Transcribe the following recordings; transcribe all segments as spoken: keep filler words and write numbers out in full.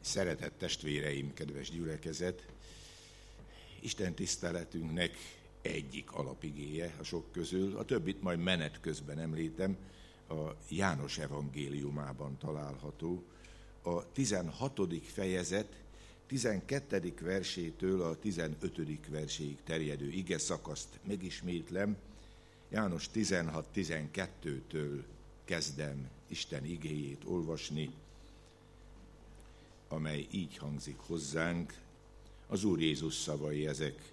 Szeretett testvéreim, kedves gyülekezet! Isten tiszteletünknek egyik alapigéje a sok közül, a többit majd menet közben említem, a János evangéliumában található, a tizenhatodik fejezet tizenkettedik versétől a tizenötödik verséig terjedő ige szakaszt megismétlem. János tizenhat tizenkettőtől kezdem Isten igéjét olvasni, amely így hangzik hozzánk, az Úr Jézus szavai ezek.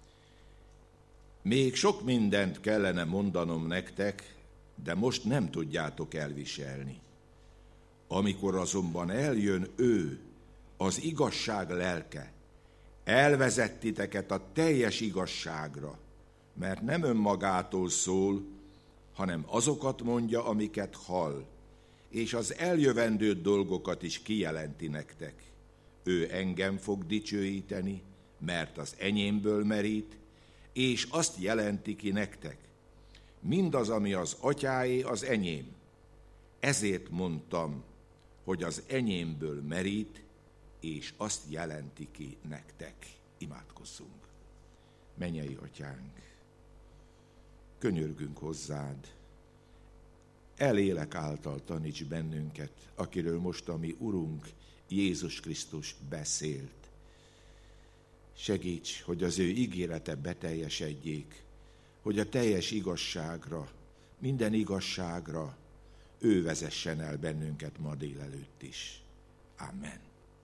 Még sok mindent kellene mondanom nektek, de most nem tudjátok elviselni. Amikor azonban eljön ő, az igazság lelke, elvezet titeket a teljes igazságra, mert nem önmagától szól, hanem azokat mondja, amiket hall, és az eljövendő dolgokat is kijelenti nektek. Ő engem fog dicsőíteni, mert az enyémből merít, és azt jelenti ki nektek. Mindaz, ami az atyáé, az enyém. Ezért mondtam, hogy az enyémből merít, és azt jelenti ki nektek. Imádkozzunk. Mennyei atyánk, könyörgünk hozzád, elélek által taníts bennünket, akiről most a mi Urunk Jézus Krisztus beszélt. Segíts, hogy az ő ígérete beteljesedjék, hogy a teljes igazságra, minden igazságra ő vezessen el bennünket ma délelőtt is. Amen.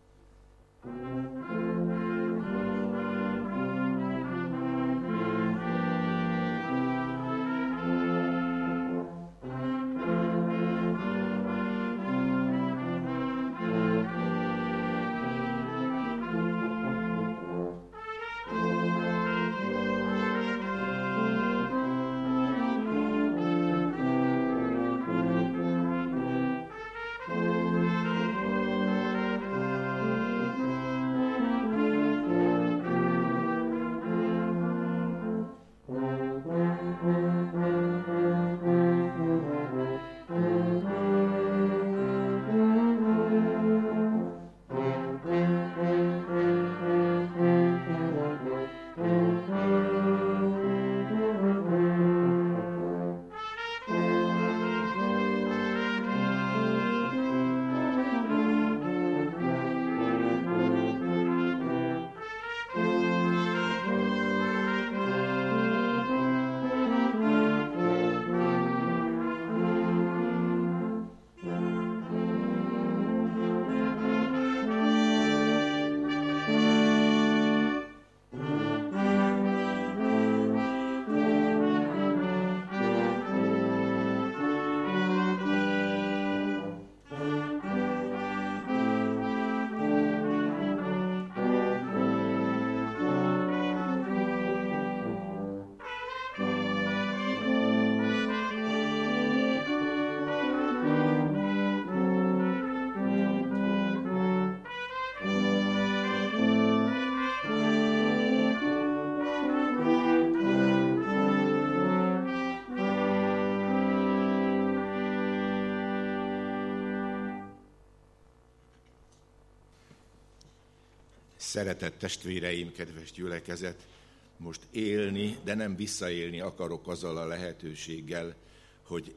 Szeretett testvéreim, kedves gyülekezet, most élni, de nem visszaélni akarok azzal a lehetőséggel, hogy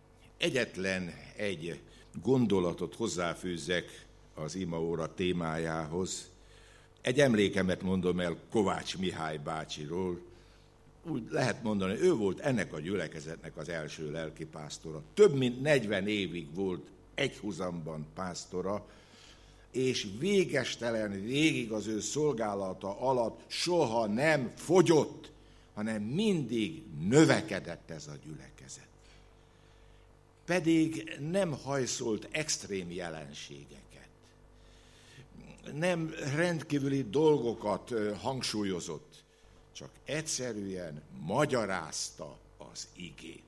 egyetlen egy gondolatot hozzáfűzzek az imaóra témájához. Egy emlékemet mondom el Kovács Mihály bácsiról. Úgy lehet mondani, ő volt ennek a gyülekezetnek az első lelkipásztora. Több mint negyven évig volt egyhuzamban pásztora, és végestelen végig az ő szolgálata alatt soha nem fogyott, hanem mindig növekedett ez a gyülekezet. Pedig nem hajszolt extrém jelenségeket, nem rendkívüli dolgokat hangsúlyozott, csak egyszerűen magyarázta az igét.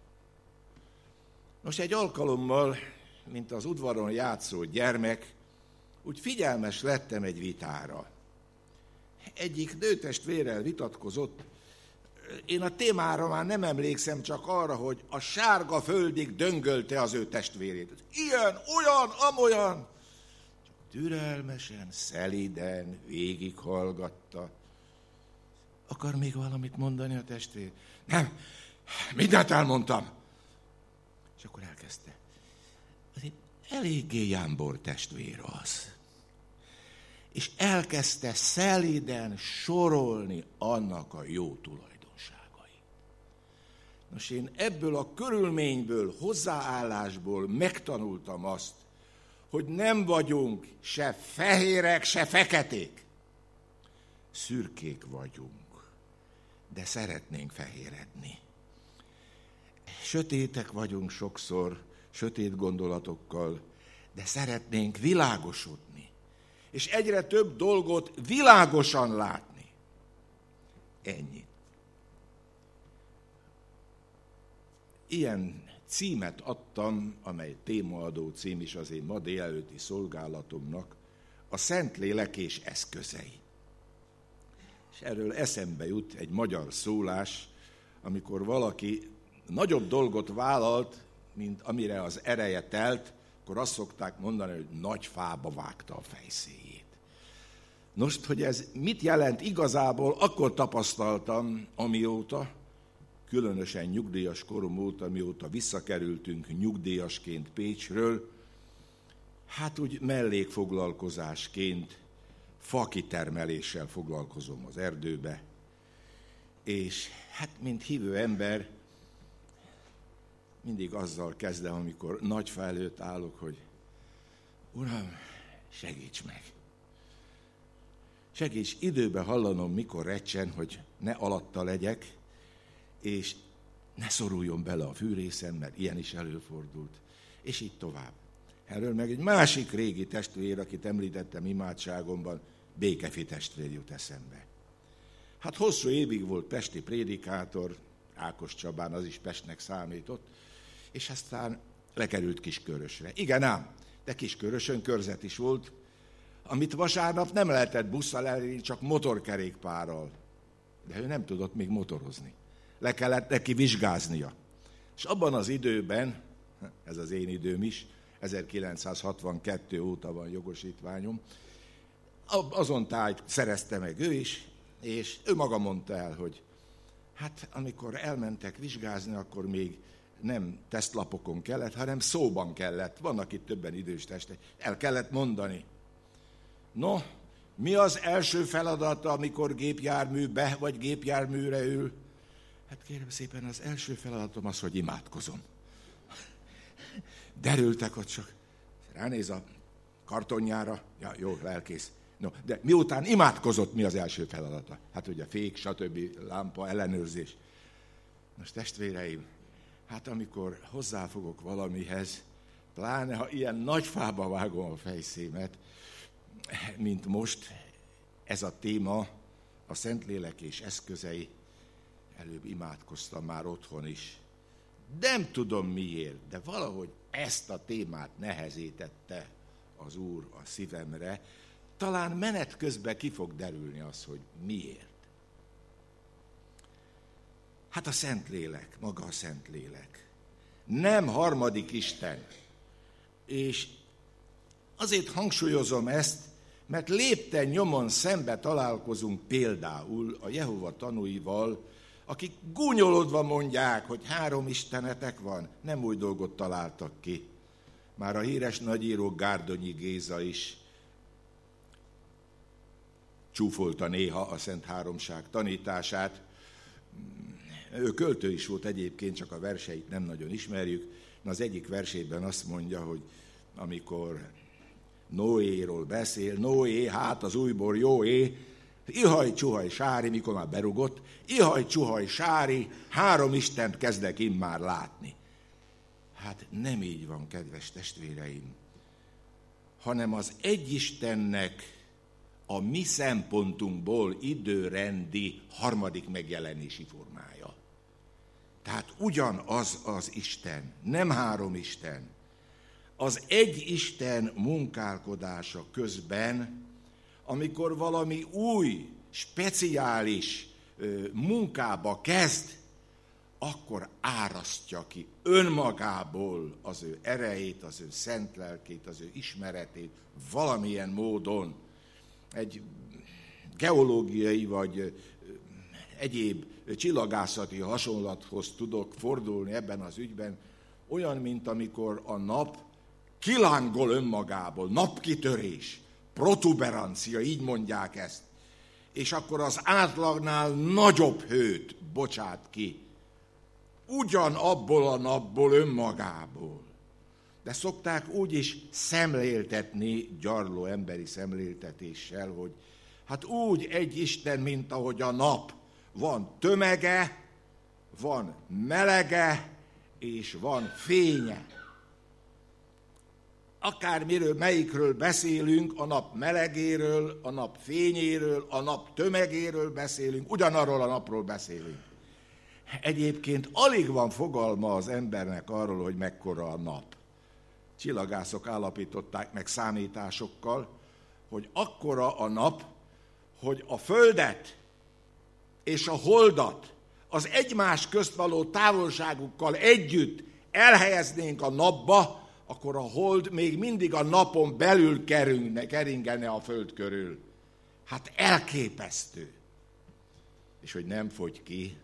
Most egy alkalommal, mint az udvaron játszó gyermek, úgy figyelmes lettem egy vitára. Egyik nőtestvérrel vitatkozott, én a témára már nem emlékszem, csak arra, hogy a sárga földig döngölte az ő testvérét. Ilyen, olyan, amolyan. türelmesen, szelíden végighallgatta. Akar még valamit mondani a testvér? Nem, mindent elmondtam. És akkor elkezdte. Azért eléggé jámbor testvér az. És elkezdte szelíden sorolni annak a jó tulajdonságait. Nos, én ebből a körülményből, hozzáállásból megtanultam azt, hogy nem vagyunk se fehérek, se feketék. Szürkék vagyunk, de szeretnénk fehéredni. Sötétek vagyunk sokszor, sötét gondolatokkal, de szeretnénk világosodni. És egyre több dolgot világosan látni. Ennyi. Ilyen címet adtam, amely témaadó cím is az én ma délelőtti szolgálatomnak, a Szentlélek és eszközei. És erről eszembe jut egy magyar szólás, amikor valaki nagyobb dolgot vállalt, mint amire az ereje telt, akkor azt szokták mondani, hogy nagy fába vágta a fejszéjét. Nos, hogy ez mit jelent igazából, akkor tapasztaltam, amióta, különösen nyugdíjas korom óta, mióta visszakerültünk nyugdíjasként Pécsről, hát úgy mellékfoglalkozásként fakitermeléssel foglalkozom az erdőbe, és hát mint hívő ember mindig azzal kezdem, amikor nagy fa előtt állok, hogy Uram, segíts meg! Segíts időbe hallanom, mikor recsen, hogy ne alatta legyek, és ne szoruljon bele a fűrészem, mert ilyen is előfordult, és így tovább. Erről meg egy másik régi testvér, akit említettem imádságomban, Békefi testvér jut eszembe. Hát hosszú évig volt pesti prédikátor, Ákos Csabán, az is Pestnek számított, és aztán lekerült Kiskörösre. Igen ám, de Kiskörösön körzet is volt, amit vasárnap nem lehetett busszal elérni, csak motorkerékpárral. De ő nem tudott még motorozni. Le kellett neki vizsgáznia. És abban az időben, ez az én időm is, ezerkilencszázhatvankettő óta van jogosítványom, azon tájt szerezte meg ő is, és ő maga mondta el, hogy hát amikor elmentek vizsgázni, akkor még nem tesztlapokon kellett, hanem szóban kellett. Vannak itt többen idős testek. El kellett mondani. No, mi az első feladata, amikor gépjárműbe vagy gépjárműre ül? Hát kérem szépen, az első feladatom az, hogy imádkozom. Derültek ott csak. Ránéz a kartonjára. Ja, jó, lelkész. No, de miután imádkozott, mi az első feladata? Hát ugye fék, stb. Lámpa, ellenőrzés. Most testvéreim, hát amikor hozzáfogok valamihez, pláne ha ilyen nagy fába vágom a fejszémet, mint most, ez a téma, a Szentlélek és eszközei, előbb imádkoztam már otthon is. Nem tudom miért, de valahogy ezt a témát nehezítette az Úr a szívemre. Talán menet közben ki fog derülni az, hogy miért. Hát a Szentlélek, maga a Szentlélek. Nem harmadik Isten. És azért hangsúlyozom ezt, mert lépten nyomon szembe találkozunk például a Jehova tanúival, akik gúnyolódva mondják, hogy három istenetek van, nem új dolgot találtak ki. Már a híres nagyíró Gárdonyi Géza is csúfolta néha a Szent Háromság tanítását. Ő költő is volt egyébként, csak a verseit nem nagyon ismerjük. Na, az egyik versében azt mondja, hogy amikor Noéról beszél, Noé, hát az újból jó é, ihaj, csuhaj, sári, mikor már berugott, ihaj, csuhaj, sári, három Istent kezdek immár látni. Hát nem így van, kedves testvéreim, hanem az egy Istennek a mi szempontunkból időrendi harmadik megjelenési formája. Tehát ugyanaz az Isten, nem három Isten. Az egy Isten munkálkodása közben, amikor valami új, speciális munkába kezd, akkor árasztja ki önmagából az ő erejét, az ő szent lelkét, az ő ismeretét valamilyen módon. Egy geológiai vagy egyéb csillagászati hasonlathoz tudok fordulni ebben az ügyben, olyan, mint amikor a nap kilángol önmagából, napkitörés, protuberancia, így mondják ezt, és akkor az átlagnál nagyobb hőt bocsát ki, ugyanabból a napból önmagából. De szokták úgy is szemléltetni, gyarló emberi szemléltetéssel, hogy hát úgy egy Isten, mint ahogy a nap. Van tömege, van melege, és van fénye. Akármiről, melyikről beszélünk, a nap melegéről, a nap fényéről, a nap tömegéről beszélünk, ugyanarról a napról beszélünk. Egyébként alig van fogalma az embernek arról, hogy mekkora a nap. Csillagászok állapították meg számításokkal, hogy akkora a nap, hogy a Földet és a Holdat az egymás közt való távolságukkal együtt elhelyeznénk a napba, akkor a Hold még mindig a napon belül keringene a Föld körül. Hát elképesztő. És hogy nem fogy ki,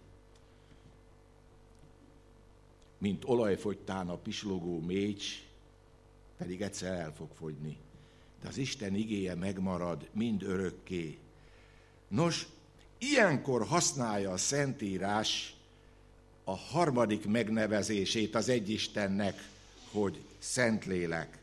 mint olajfogytán a pislogó mécs, pedig egyszer el fog fogyni. De az Isten igéje megmarad mind örökké. Nos, ilyenkor használja a Szentírás a harmadik megnevezését az Egyistennek, hogy Szentlélek.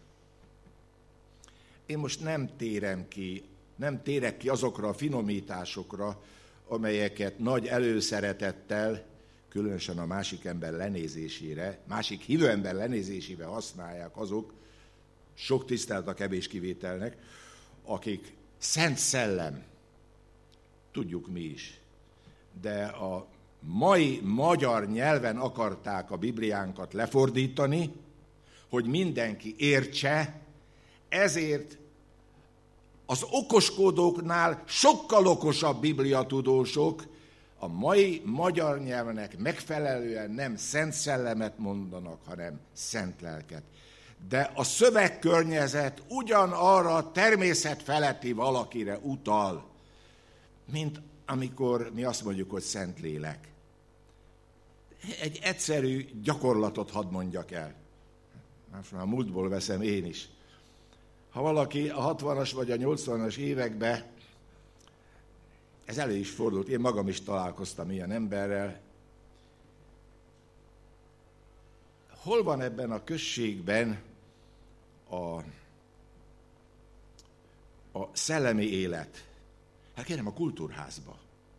Én most nem térem ki, nem térek ki azokra a finomításokra, amelyeket nagy előszeretettel, különösen a másik ember lenézésére, másik hívő ember lenézésére használják azok, sok tisztelt a kevés kivételnek, akik Szent Szellem, tudjuk mi is, de a mai magyar nyelven akarták a Bibliánkat lefordítani, hogy mindenki értse, ezért az okoskodóknál sokkal okosabb bibliatudósok a mai magyar nyelvnek megfelelően nem Szent Szellemet mondanak, hanem Szent Lelket. De a szövegkörnyezet ugyanarra a természet feletti valakire utal, mint amikor mi azt mondjuk, hogy Szentlélek. Egy egyszerű gyakorlatot hadd mondjak el. Most már a múltból veszem én is. Ha valaki a hatvanas vagy a nyolcvanas években, ez elő is fordult, én magam is találkoztam ilyen emberrel, hol van ebben a községben a, a szellemi élet? Hát kérem, a kultúrházba.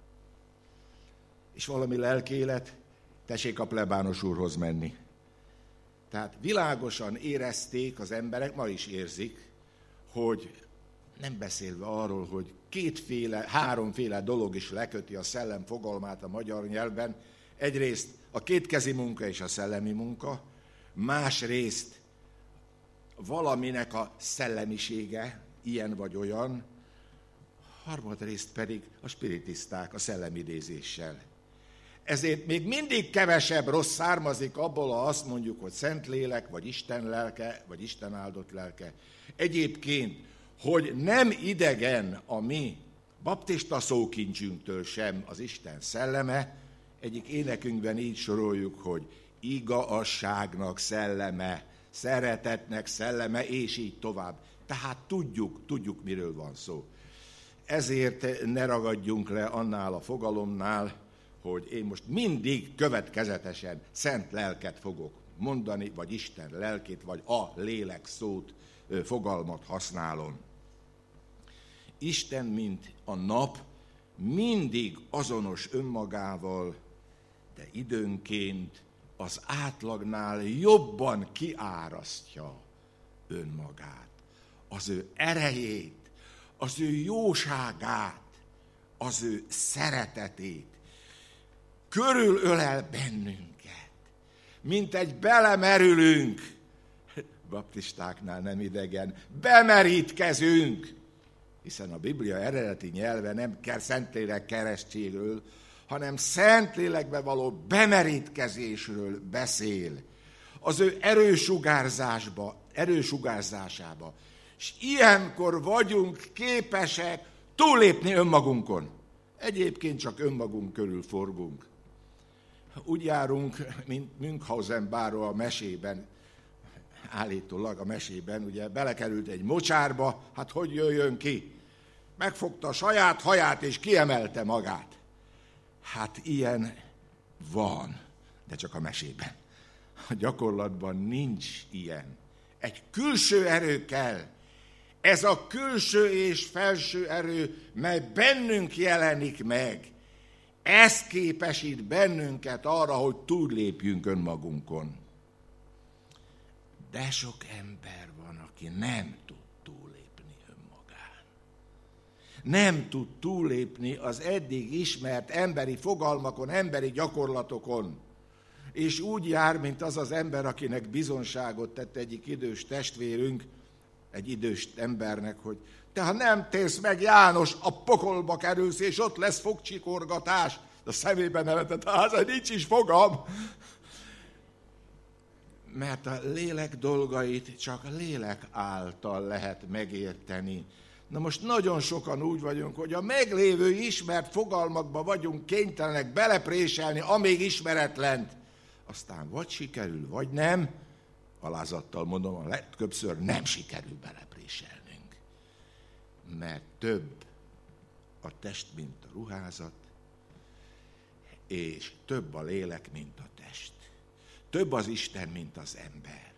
És valami lelkélet, tessék a plebános úrhoz menni. Tehát világosan érezték az emberek, ma is érzik, hogy nem beszélve arról, hogy kétféle, háromféle dolog is leköti a szellem fogalmát a magyar nyelvben. Egyrészt a kétkezi munka és a szellemi munka, másrészt valaminek a szellemisége, ilyen vagy olyan, harmadrészt pedig a spiritiszták a szellemidézéssel. Ezért még mindig kevesebb rossz származik abból, ha azt mondjuk, hogy Szentlélek, vagy Isten lelke, vagy Isten áldott lelke. Egyébként, hogy nem idegen a mi baptista szókincsünktől sem az Isten szelleme, egyik énekünkben így soroljuk, hogy igazságnak szelleme, szeretetnek szelleme, és így tovább. Tehát tudjuk, tudjuk, miről van szó. Ezért ne ragadjunk le annál a fogalomnál, hogy én most mindig következetesen szent lelket fogok mondani, vagy Isten lelkét, vagy a lélek szót, fogalmat használom. Isten, mint a nap, mindig azonos önmagával, de időnként az átlagnál jobban kiárasztja önmagát, az ő erejét, az ő jóságát, az ő szeretetét. Körülölel bennünket, mint egy belemerülünk, baptistáknál nem idegen, bemerítkezünk, hiszen a Biblia eredeti nyelve nem kell Szentlélek keresztségről, hanem Szentlélekbe való bemerítkezésről beszél. Az ő erősugárzásba, erősugárzásába. És ilyenkor vagyunk képesek túllépni önmagunkon. Egyébként csak önmagunk körül forgunk. Úgy járunk, mint Münchhausen báró a mesében, állítólag a mesében, ugye belekerült egy mocsárba, hát hogy jöjjön ki? Megfogta a saját haját és kiemelte magát. Hát ilyen van, de csak a mesében. A gyakorlatban nincs ilyen. Egy külső erő kell. Ez a külső és felső erő, mely bennünk jelenik meg. Ez képesít bennünket arra, hogy túllépjünk önmagunkon. De sok ember van, aki nem tud túllépni önmagán. Nem tud túllépni az eddig ismert emberi fogalmakon, emberi gyakorlatokon. És úgy jár, mint az az ember, akinek bizonságot tett egyik idős testvérünk, egy idős embernek, hogy te, ha nem térsz meg, János, a pokolba kerülsz, és ott lesz fogcsikorgatás. A szemében nevetett, hát nincs is fogam. Mert a lélek dolgait csak lélek által lehet megérteni. Na most nagyon sokan úgy vagyunk, hogy a meglévő ismert fogalmakba vagyunk kénytelenek belepréselni, amíg ismeretlent. Aztán vagy sikerül, vagy nem. Alázattal mondom, a legtöbbször nem sikerül belepréselnünk. Mert több a test, mint a ruházat, és több a lélek, mint a test. Több az Isten, mint az ember.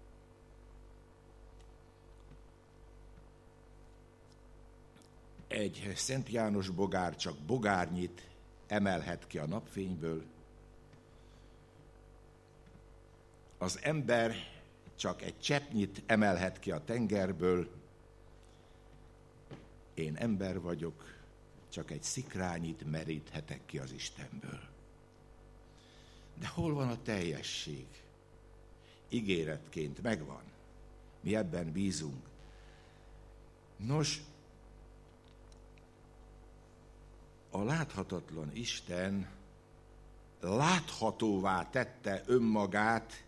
Egy Szent János bogár csak bogárnyit emelhet ki a napfényből. Az ember csak egy cseppnyit emelhet ki a tengerből. Én ember vagyok, csak egy szikrányit meríthetek ki az Istenből. De hol van a teljesség? Ígéretként megvan. Mi ebben bízunk. Nos, a láthatatlan Isten láthatóvá tette önmagát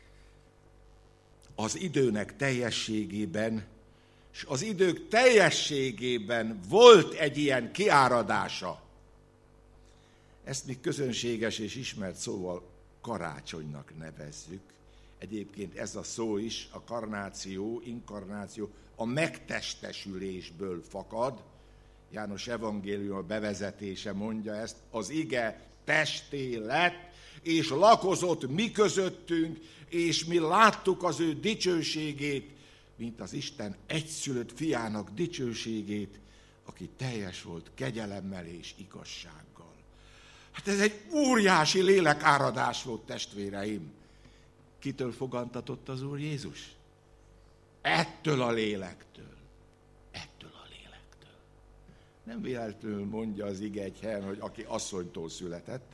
az időnek teljességében, és az idők teljességében volt egy ilyen kiáradása. Ezt mi közönséges és ismert szóval karácsonynak nevezzük. Egyébként ez a szó is, a karnáció, inkarnáció, a megtestesülésből fakad. János evangélium a bevezetése mondja ezt, az ige testé lett, és lakozott mi közöttünk, és mi láttuk az ő dicsőségét, mint az Isten egyszülött fiának dicsőségét, aki teljes volt kegyelemmel és igazsággal. Hát ez egy óriási lélekáradás volt, testvéreim. Kitől fogantatott az Úr Jézus? Ettől a lélektől. Ettől a lélektől. Nem véletlenül mondja az ige egy helyen, hogy aki asszonytól született,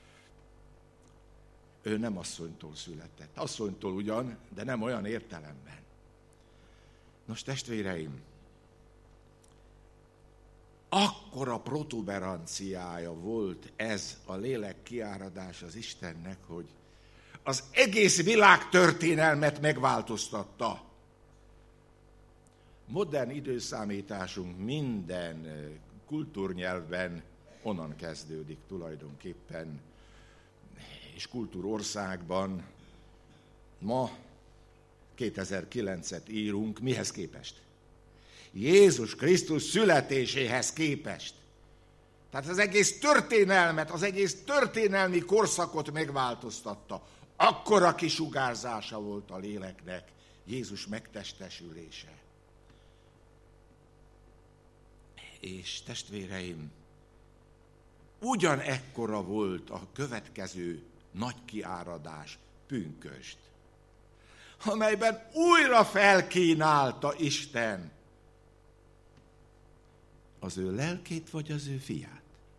ő nem asszonytól született. Asszonytól ugyan, de nem olyan értelemben. Nos, testvéreim, akkora protuberanciája volt ez a lélek kiáradás az Istennek, hogy az egész világtörténelmet megváltoztatta. Modern időszámításunk minden kultúrnyelvben onnan kezdődik tulajdonképpen, és kultúrországban ma kétezer-kilencet írunk, mihez képest? Jézus Krisztus születéséhez képest. Tehát az egész történelmet, az egész történelmi korszakot megváltoztatta. Akkora kisugárzása volt a léleknek, Jézus megtestesülése. És testvéreim, ugyanekkora volt a következő nagy kiáradás, pünkösd, amelyben újra felkínálta Isten az ő lelkét vagy az ő fiát.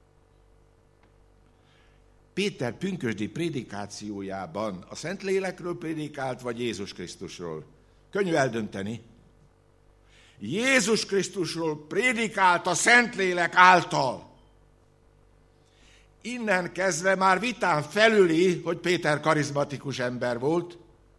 Péter pünkösdi prédikációjában a Szentlélekről prédikált, vagy Jézus Krisztusról? Könnyű eldönteni. Jézus Krisztusról prédikált a Szentlélek által. innen kezdve már vitán felüli, hogy Péter karizmatikus ember volt,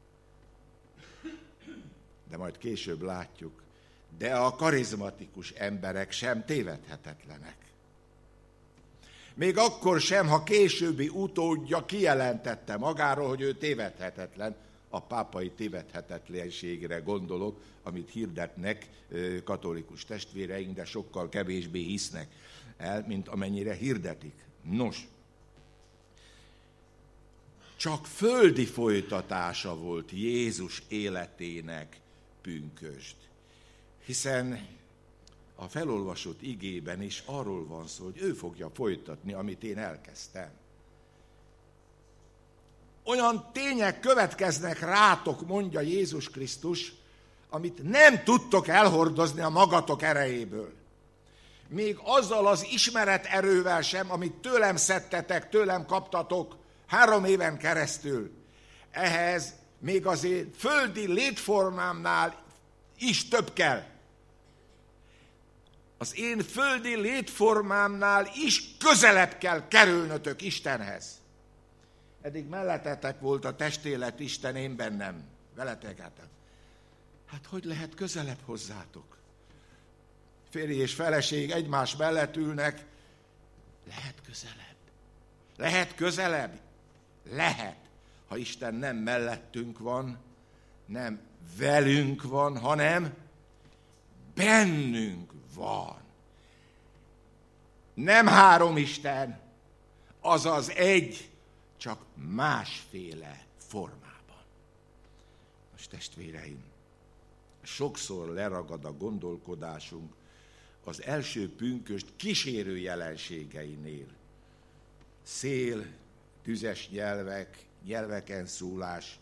de majd később látjuk, de a karizmatikus emberek sem tévedhetetlenek. Még akkor sem, ha későbbi utódja kijelentette magáról, hogy ő tévedhetetlen, a pápai tévedhetetlenségre gondolok, amit hirdetnek katolikus testvéreink, de sokkal kevésbé hisznek el, mint amennyire hirdetik. Nos, csak földi folytatása volt Jézus életének pünkösd, hiszen a felolvasott igében is arról van szó, hogy ő fogja folytatni, amit én elkezdtem. Olyan tények következnek rátok, mondja Jézus Krisztus, amit nem tudtok elhordozni a magatok erejéből. Még azzal az ismeret erővel sem, amit tőlem szedtetek, tőlem kaptatok három éven keresztül. Ehhez még azért földi létformámnál is több kell. Az én földi létformámnál is közelebb kell kerülnötök Istenhez. Eddig mellettetek volt a testélet Isten, én bennem, veletek hát. Hát hogy lehet közelebb hozzátok? Férj és feleség egymás mellett ülnek, lehet közelebb. Lehet közelebb? Lehet, ha Isten nem mellettünk van, nem velünk van, hanem bennünk van. Nem három Isten, azaz egy, csak másféle formában. Most testvéreim, sokszor leragad a gondolkodásunk az első pünkösd kísérő jelenségeinél. Szél, tüzes nyelvek, nyelveken szólás,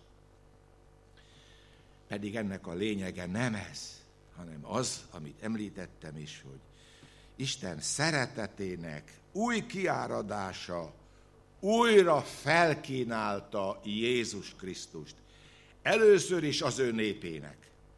pedig ennek a lényege nem ez, hanem az, amit említettem is, hogy Isten szeretetének új kiáradása újra felkínálta Jézus Krisztust. Először is az ő népének,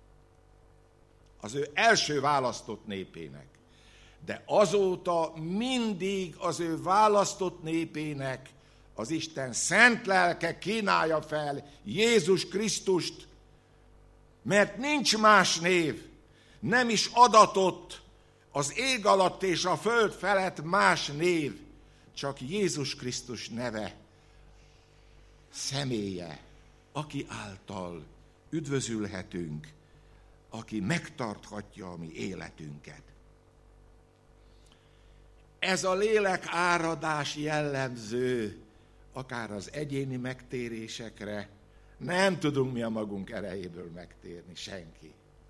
az ő első választott népének, de azóta mindig az ő választott népének az Isten szent lelke kínálja fel Jézus Krisztust, mert nincs más név, nem is adatott az ég alatt és a föld felett más név, csak Jézus Krisztus neve, személye, aki által üdvözülhetünk, aki megtarthatja a mi életünket. Ez a lélek áradás jellemző, akár az egyéni megtérésekre, nem tudunk mi a magunk erejéből megtérni, senki.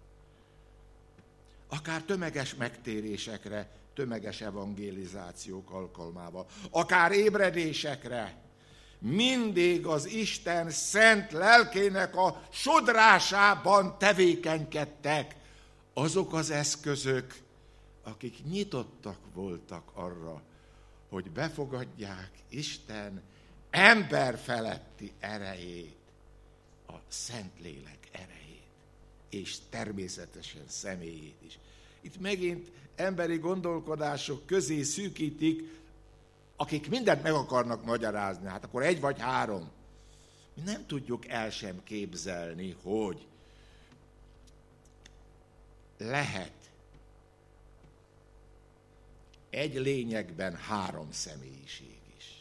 Akár tömeges megtérésekre, tömeges evangelizációk alkalmával, akár ébredésekre, mindig az Isten szent lelkének a sodrásában tevékenykedtek azok az eszközök, akik nyitottak voltak arra, hogy befogadják Isten emberfeletti erejét, a Szentlélek erejét, és természetesen személyét is. Itt megint emberi gondolkodások közé szűkítik, akik mindent meg akarnak magyarázni, hát akkor egy vagy három. Mi nem tudjuk el sem képzelni, hogy lehet egy lényegben három személyiség is.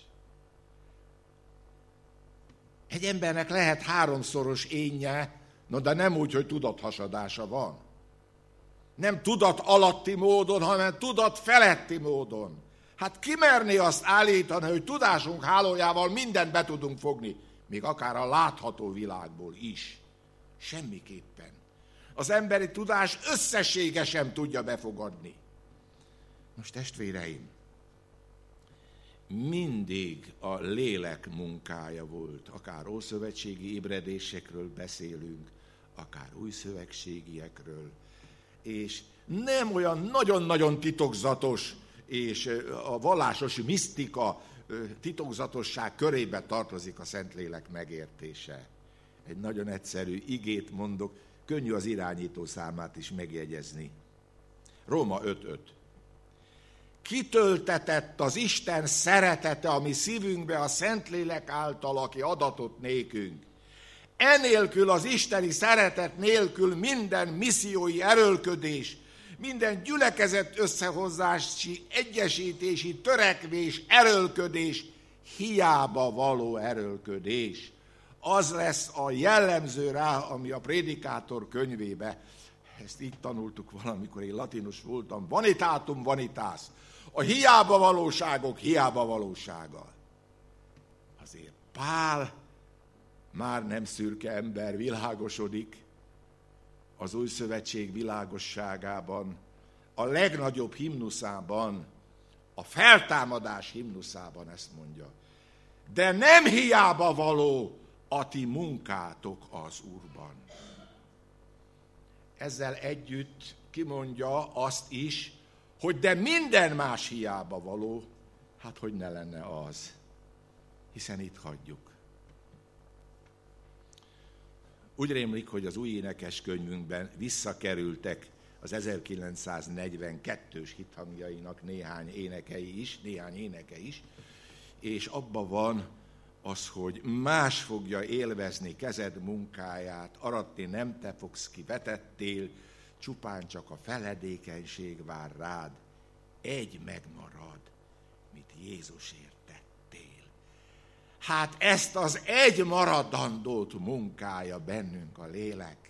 Egy embernek lehet háromszoros énje, no de nem úgy, hogy tudathasadása van. Nem tudat alatti módon, hanem tudat feletti módon. Hát ki merné azt állítani, hogy tudásunk hálójával mindent be tudunk fogni, még akár a látható világból is. Semmiképpen. Az emberi tudás összessége sem tudja befogadni. Most testvéreim, mindig a lélek munkája volt, akár ószövetségi ébredésekről beszélünk, akár újszövetségiekről, és nem olyan nagyon-nagyon titokzatos, és a vallásos misztika titokzatosság körébe tartozik a Szentlélek megértése. Egy nagyon egyszerű igét mondok, könnyű az irányító számát is megjegyezni. Róma öt öt. kitöltetett az Isten szeretete a mi szívünkbe a Szentlélek által, aki adatott nékünk. Enélkül, az isteni szeretet nélkül minden missziói erőlködés, minden gyülekezet összehozási, egyesítési törekvés, erőlködés hiába való erőlködés. Az lesz a jellemző rá, ami a Prédikátor könyvébe, ezt így tanultuk valamikor, én latinus voltam, vanitatum vanitas, a hiába valóságok hiába valósága. Azért Pál már nem szürke ember, világosodik az Új Szövetség világosságában, a legnagyobb himnuszában, a feltámadás himnuszában ezt mondja. De nem hiába való a ti munkátok az Úrban. Ezzel együtt kimondja azt is, hogy de minden más hiába való, hát hogy ne lenne az, hiszen itt hagyjuk. Úgy rémlik, hogy az új énekeskönyvünkben visszakerültek az ezerkilencszáznegyvenkettős hithangjainak néhány énekei is, néhány éneke is, és abban van az, hogy más fogja élvezni kezed munkáját, aratni nem te fogsz ki vetettél, csupán csak a feledékenység vár rád, egy megmarad, mit Jézusért tettél. Hát ezt az egy maradandót munkálja bennünk a lélek,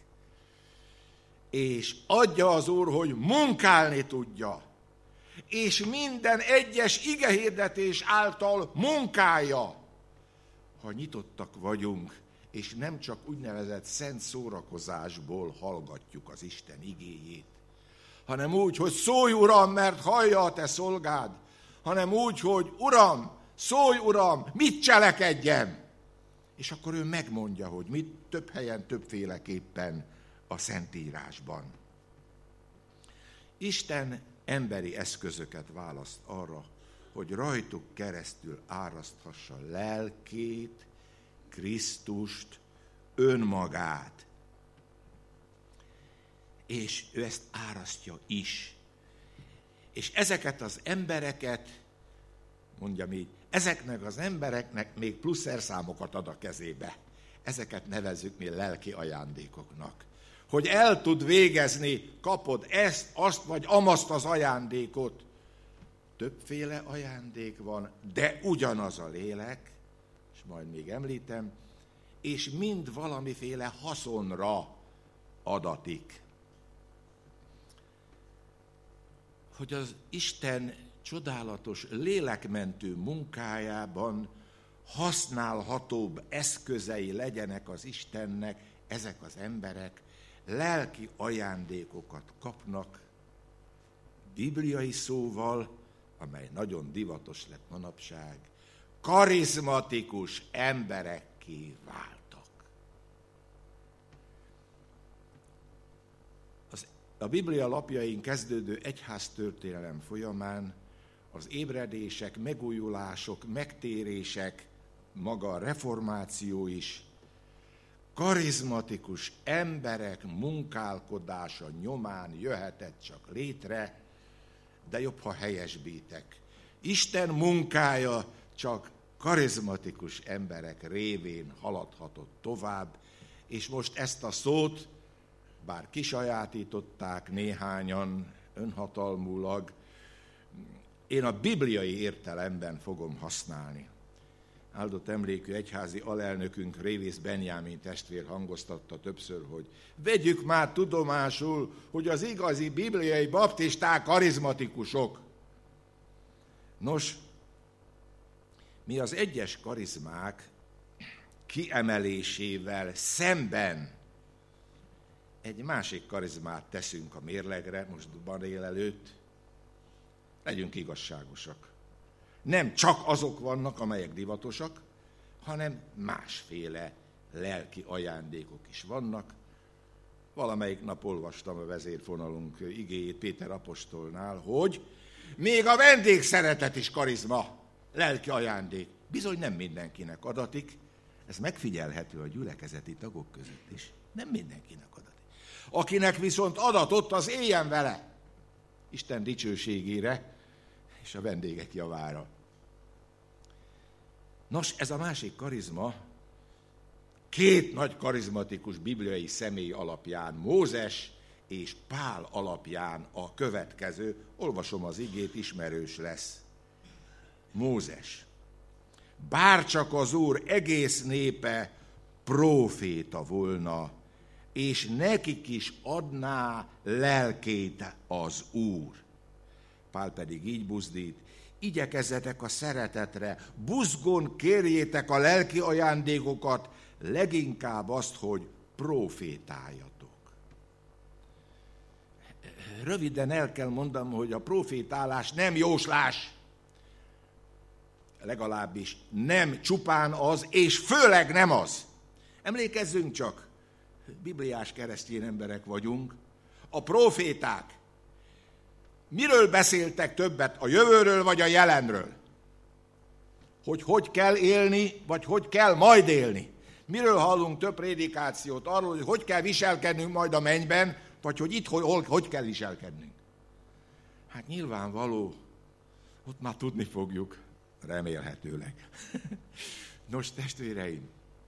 és adja az Úr, hogy munkálni tudja, és minden egyes igehirdetés által munkálja, ha nyitottak vagyunk, és nem csak úgynevezett szent szórakozásból hallgatjuk az Isten igéjét, hanem úgy, hogy szólj, Uram, mert hallja a te szolgád, hanem úgy, hogy Uram, szólj, Uram, mit cselekedjem? És akkor ő megmondja, hogy mit, több helyen, többféleképpen a Szentírásban. Isten emberi eszközöket választ arra, hogy rajtuk keresztül áraszthassa lelkét, Krisztust, önmagát. És ő ezt árasztja is. És ezeket az embereket, mondjam így, ezeknek az embereknek még plusz szerszámokat ad a kezébe. Ezeket nevezzük mi lelki ajándékoknak. Hogy el tud végezni, kapod ezt, azt vagy amazt az ajándékot. Többféle ajándék van, de ugyanaz a lélek, és majd még említem, és mind valamiféle haszonra adatik. Hogy az Isten csodálatos lélekmentő munkájában használhatóbb eszközei legyenek az Istennek, ezek az emberek lelki ajándékokat kapnak, bibliai szóval, amely nagyon divatos lett manapság, karizmatikus emberekké váltak. Az, a Biblia lapjain kezdődő egyháztörténelem folyamán az ébredések, megújulások, megtérések, maga a reformáció is karizmatikus emberek munkálkodása nyomán jöhetett csak létre, de jobb, ha helyesbítek. Isten munkája csak karizmatikus emberek révén haladhatott tovább, és most ezt a szót, bár kisajátították néhányan önhatalmulag, én a bibliai értelemben fogom használni. Áldott emlékű egyházi alelnökünk Révész Benjámin testvér hangoztatta többször, hogy vegyük már tudomásul, hogy az igazi bibliai baptisták karizmatikusok. Nos, mi az egyes karizmák kiemelésével szemben egy másik karizmát teszünk a mérlegre, most délelőtt, legyünk igazságosak. Nem csak azok vannak, amelyek divatosak, hanem másféle lelki ajándékok is vannak. Valamelyik nap olvastam a vezérfonalunk igéjét Péter apostolnál, hogy még a vendégszeretet is karizma, lelki ajándék. Bizony nem mindenkinek adatik, ez megfigyelhető a gyülekezeti tagok között is. Nem mindenkinek adatik. Akinek viszont adatott, az éljen vele. Isten dicsőségére, és a vendégek javára. Nos, ez a másik karizma két nagy karizmatikus bibliai személy alapján, Mózes és Pál alapján a következő, olvasom az igét, ismerős lesz. Mózes. Bárcsak az Úr egész népe próféta volna, és nekik is adná lelkét az Úr. Pál pedig így buzdít, igyekezzetek a szeretetre, buzgón kérjétek a lelki ajándékokat, leginkább azt, hogy profétáljatok. Röviden el kell mondanom, hogy a profétálás nem jóslás, legalábbis nem csupán az, és főleg nem az. Emlékezzünk csak, bibliás keresztény emberek vagyunk, a proféták miről beszéltek többet, a jövőről vagy a jelenről? Hogy hogy kell élni, vagy hogy kell majd élni? Miről hallunk több prédikációt? Arról, hogy hogy kell viselkednünk majd a mennyben, vagy hogy itt hogy, hogy kell viselkednünk? Hát nyilvánvaló, ott már tudni fogjuk, remélhetőleg. Nos, testvéreim,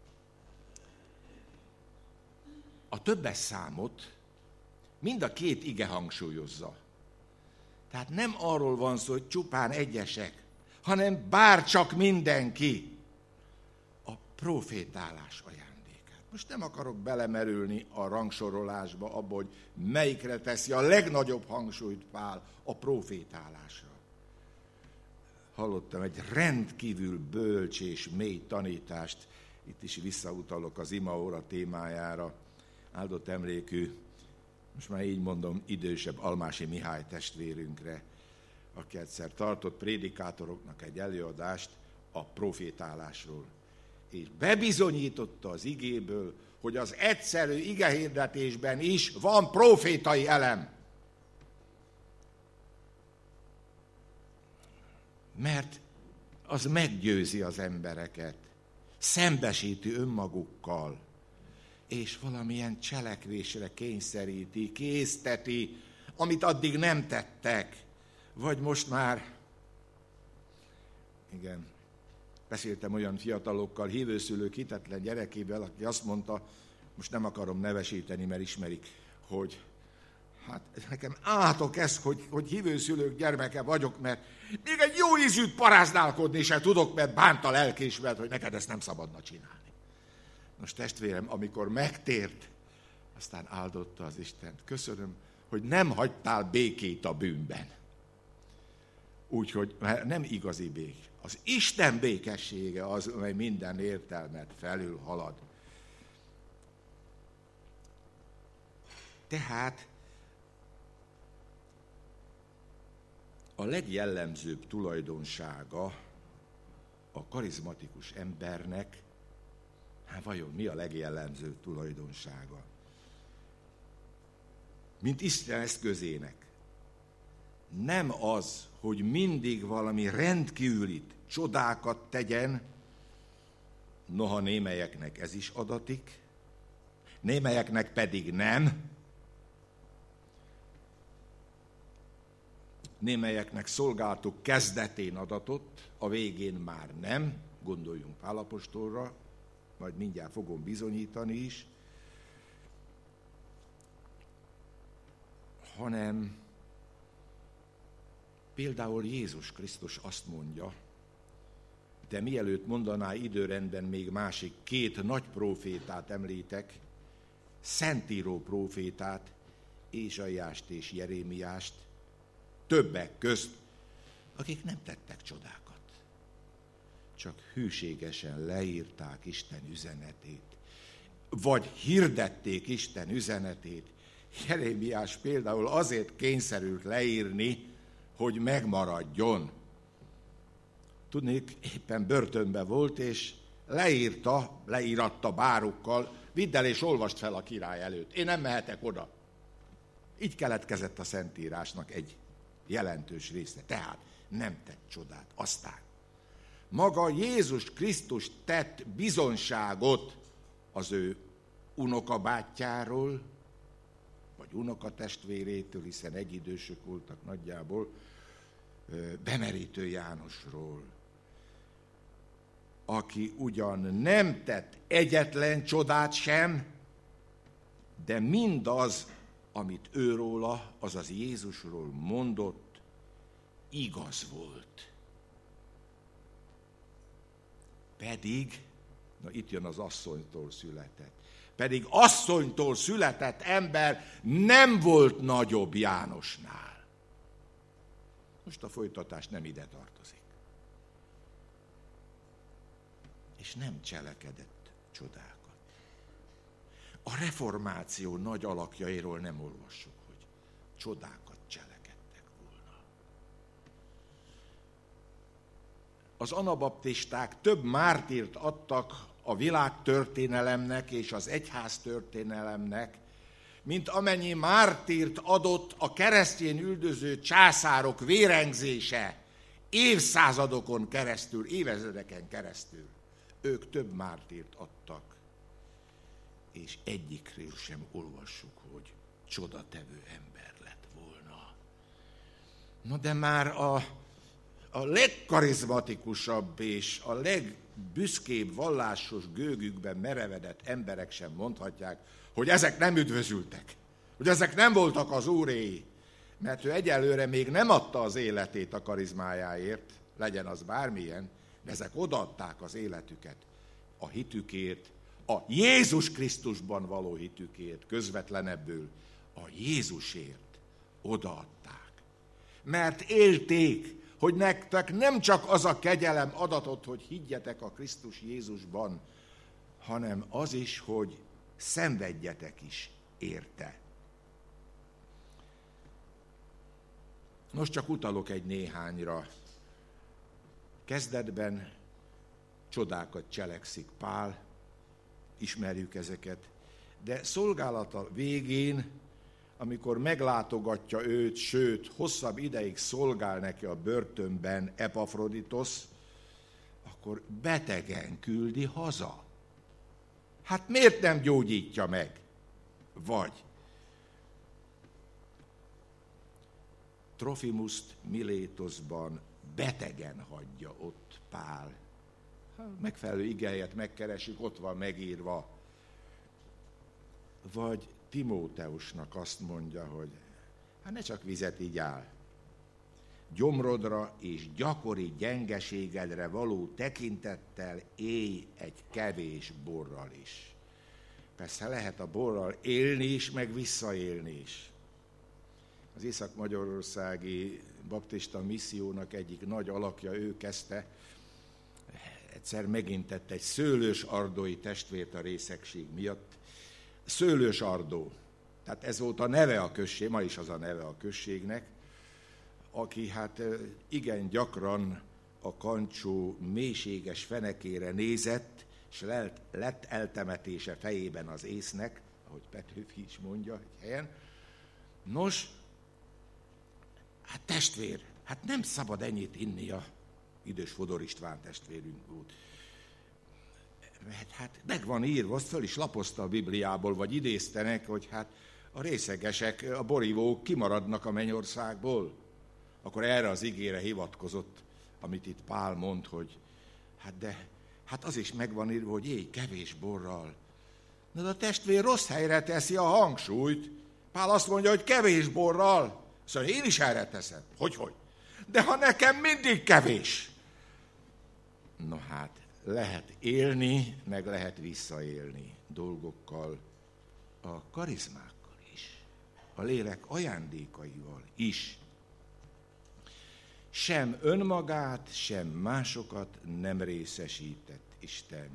a többes számot mind a két ige hangsúlyozza. Tehát nem arról van szó, hogy csupán egyesek, hanem bárcsak mindenki a profétálás ajándékát. Most nem akarok belemerülni a rangsorolásba, abba, hogy melyikre teszi a legnagyobb hangsúlyt Pál, a profétálásra. Hallottam egy rendkívül bölcs és mély tanítást, itt is visszautalok az imaóra témájára, áldott emlékű, most már így mondom, idősebb Almási Mihály testvérünkre, aki egyszer tartott prédikátoroknak egy előadást a profétálásról. És bebizonyította az igéből, hogy az egyszerű igehirdetésben is van profétai elem. Mert az meggyőzi az embereket, szembesíti önmagukkal, és valamilyen cselekvésre kényszeríti, készteti, amit addig nem tettek. Vagy most már, igen, beszéltem olyan fiatalokkal, hívőszülők hitetlen gyerekével, aki azt mondta, most nem akarom nevesíteni, mert ismerik, hogy hát nekem átok ez, hogy, hogy hívőszülők gyermeke vagyok, mert még egy jó ízűt paráználkodni sem tudok, mert bánt a lelkismeret, hogy neked ezt nem szabadna csinálni. Nos, testvérem, amikor megtért, aztán áldotta az Istent. Köszönöm, hogy nem hagytál békét a bűnben. Úgyhogy nem igazi bék. Az Isten békessége az, amely minden értelmet felül halad. Tehát a legjellemzőbb tulajdonsága a karizmatikus embernek, hát vajon mi a legjellemzőbb tulajdonsága? Mint Isten eszközének. Nem az, hogy mindig valami rendkívülit, csodákat tegyen, noha némelyeknek ez is adatik, némelyeknek pedig nem, némelyeknek szolgálatuk kezdetén adatott, a végén már nem, gondoljunk Pál apostolra, majd mindjárt fogom bizonyítani is, hanem például Jézus Krisztus azt mondja, de mielőtt mondaná időrendben még másik két nagy prófétát említek, szentíró prófétát, Ézsaiást és Jerémiást, többek közt, akik nem tettek csodákat, csak hűségesen leírták Isten üzenetét, vagy hirdették Isten üzenetét. Jerémiás például azért kényszerült leírni, hogy megmaradjon. Tudnék, éppen börtönben volt, és leírta, leíratta bárukkal, vidd el és olvast fel a király előtt. Én nem mehetek oda. Így keletkezett a Szentírásnak egy jelentős része. Tehát nem tett csodát. Aztán maga Jézus Krisztus tett bizonságot az ő unokabátyjáról, vagy unokatestvérétől, hiszen egyidősök voltak nagyjából, Bemerítő Jánosról, aki ugyan nem tett egyetlen csodát sem, de mindaz, amit őróla, azaz Jézusról mondott, igaz volt. Pedig, na itt jön az asszonytól született, pedig asszonytól született ember nem volt nagyobb Jánosnál. Most a folytatás nem ide tartozik. És nem cselekedett csodákat. A reformáció nagy alakjairól nem olvassuk, hogy csodákat cselekedtek volna. Az anabaptisták több mártírt adtak a világtörténelemnek és az egyház történelemnek, mint amennyi mártírt adott a keresztény üldöző császárok vérengzése évszázadokon keresztül, évezredeken keresztül. Ők több mártírt adtak, és egyikről sem olvassuk, hogy csodatevő ember lett volna. Na de már a, a legkarizmatikusabb és a legbüszkébb vallásos gőgükben merevedett emberek sem mondhatják, hogy ezek nem üdvözültek, hogy ezek nem voltak az Úréi, mert ő egyelőre még nem adta az életét a karizmájáért, legyen az bármilyen, de ezek odaadták az életüket a hitükért, a Jézus Krisztusban való hitükért, közvetlenebbül a Jézusért odaadták. Mert élték, hogy nektek nem csak az a kegyelem adatot, hogy higgyetek a Krisztus Jézusban, hanem az is, hogy szenvedjetek is érte. Most csak utalok egy néhányra. Kezdetben csodákat cselekszik Pál, ismerjük ezeket, de szolgálata végén, amikor meglátogatja őt, sőt, hosszabb ideig szolgál neki a börtönben Epafroditosz, akkor betegen küldi haza. Hát miért nem gyógyítja meg? Vagy Trofimuszt Milétoszban betegen hagyja ott Pál. Megfelelő igehelyet megkeresik, ott van megírva. Vagy Timóteusnak azt mondja, hogy hát ne csak vizet igyál. Gyomrodra és gyakori gyengeségedre való tekintettel élj egy kevés borral is. Persze lehet a borral élni is, meg visszaélni is. Az észak-magyarországi baptista missziónak egyik nagy alakja, ő kezdte, egyszer megintett egy Szőlős Ardói testvért a részegség miatt. Szőlős Ardó, tehát ez volt a neve a község, ma is az a neve a községnek, aki hát igen gyakran a Kancsó mélységes fenekére nézett, és lett, lett eltemetése fejében az észnek, ahogy Petőfi is mondja egy helyen. Nos, hát testvér, hát nem szabad ennyit inni, a idős Fodor István testvérünk volt. Mert hát meg van írva, azt föl is lapozta a Bibliából, vagy idéztenek, hogy hát a részegesek, a borívók kimaradnak a mennyországból. Akkor erre az igére hivatkozott, amit itt Pál mond, hogy hát de, hát az is meg van írva, hogy éj kevés borral. Na de a testvér rossz helyre teszi a hangsúlyt. Pál azt mondja, hogy kevés borral. Szóval én is erre teszem. Hogy-hogy? De ha nekem mindig kevés. No hát, lehet élni, meg lehet visszaélni dolgokkal, a karizmákkal is, a lélek ajándékaival is. Sem önmagát, sem másokat nem részesített Isten,